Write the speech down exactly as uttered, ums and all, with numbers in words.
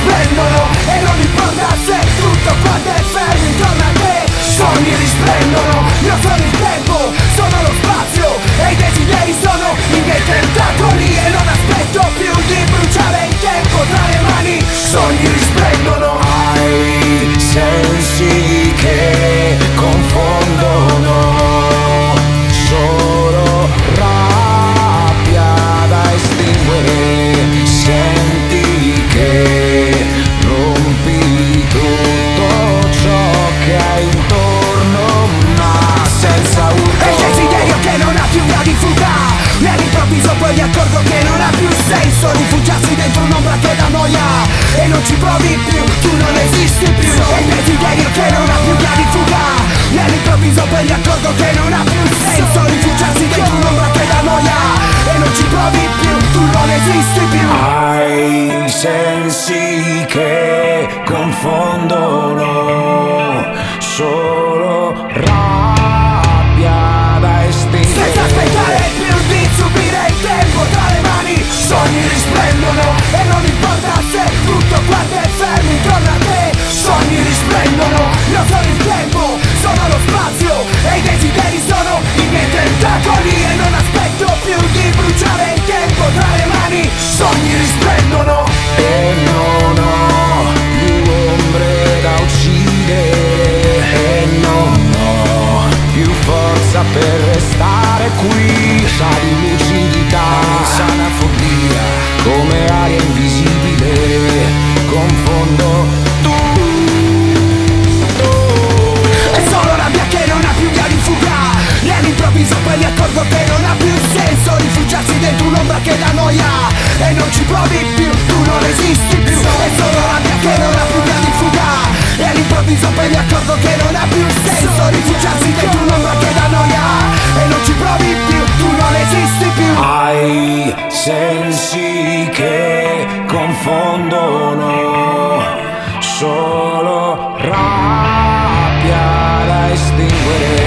risplendono e non importa se tutto quanto è fermo intorno a te. Sogni risplendono, io sono il tempo, sono lo spazio e i desideri sono i miei tentacoli e non aspetto più di bruciare il tempo tra le mani. Sogni risplendono. Hai sensi che confondono, solo rabbia da estinguere. Senti che rompi tutto ciò che hai intorno, ma senza urto. È il desiderio che non ha più via di fuga, e all'improvviso poi mi accorgo che non ha più senso rifugiarsi dentro un'ombra che dà noia e non ci provi più, tu non esisti più. È il desiderio che non ha più via di fuga, e all'improvviso poi mi accorgo che non ha più senso rifugiarsi dentro un'ombra che dà noia e non ci provi più, tu non esisti più. Hai sensi che confondono, solo rabbia da estinguere. Senza aspettare più di subire il tempo tra le mani. Sogni risplendono e non importa se tutto quanto è fermo intorno a te. Sogni risplendono, io sono il tempo, sono lo spazio e i desideri sono i miei tentacoli e non aspetto più di bruciare il tempo tra le mani. Sogni risplendono E non ho più ombre da uccidere, e non ho più forza per restare qui. Sa di lucidità, sana follia, come aria invisibile, confondo tu. è solo rabbia che non ha più via di fuga, e all'improvviso poi mi accorgo che non ha più senso rifugiarsi dentro un'ombra che dà noia e non ci provi più, tu non esisti più. È solo rabbia che non ha più via di fuga, e all'improvviso poi mi accorgo che non ha più senso rifugiarsi dentro un'ombra che dà noia e non ci provi più, tu non esisti più. Hai sensi che confondono, solo rabbia da estinguere.